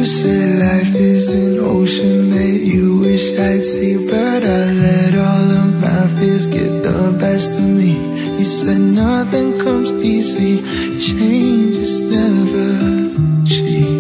said life is an ocean that you wish I'd see, but I let all of my fears get the best of me. You said nothing comes easy, change is never cheap.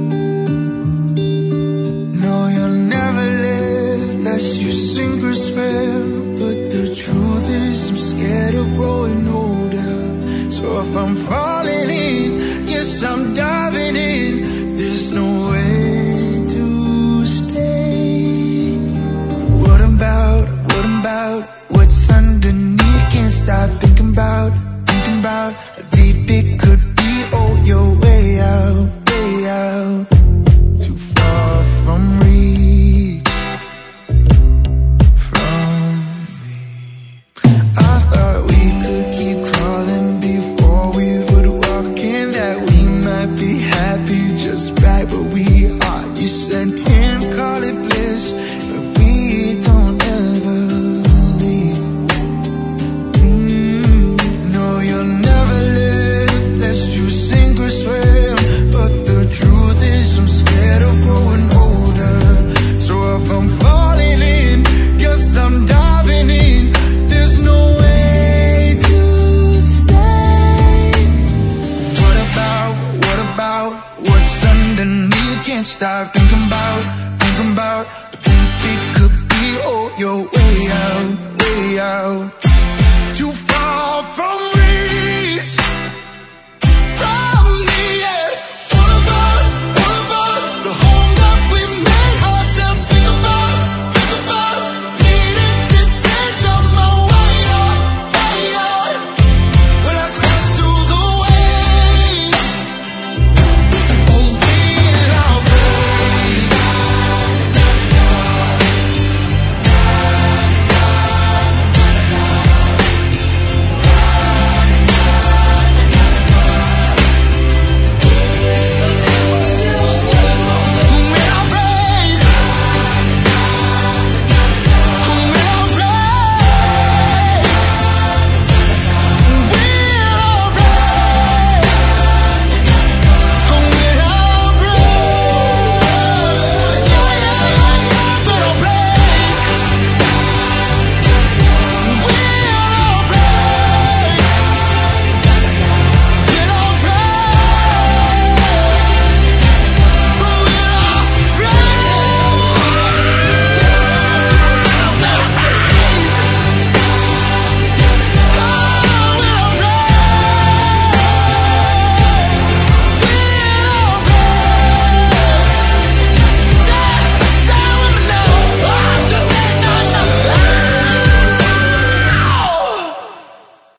No, you'll never live unless you sink or swim, but the truth is I'm scared of growing older. So if I'm falling in, guess I'm diving in. There's no way to stay. What about what's underneath? Can't stop thinking about how deep it could be. Oh, you're way out, too far from reach from me. I thought we could keep crawling before we would walk in, that we might be happy just right where we are. You said can't call it bliss if we don't ever leave. No, you'll never live unless you sink or swim, but the truth is I'm scared of growing older. So if I'm falling in, guess I'm diving in. There's no way to stay. What about what's underneath? Can't stop thinking about how deep it could be. Oh, you're way out, too far from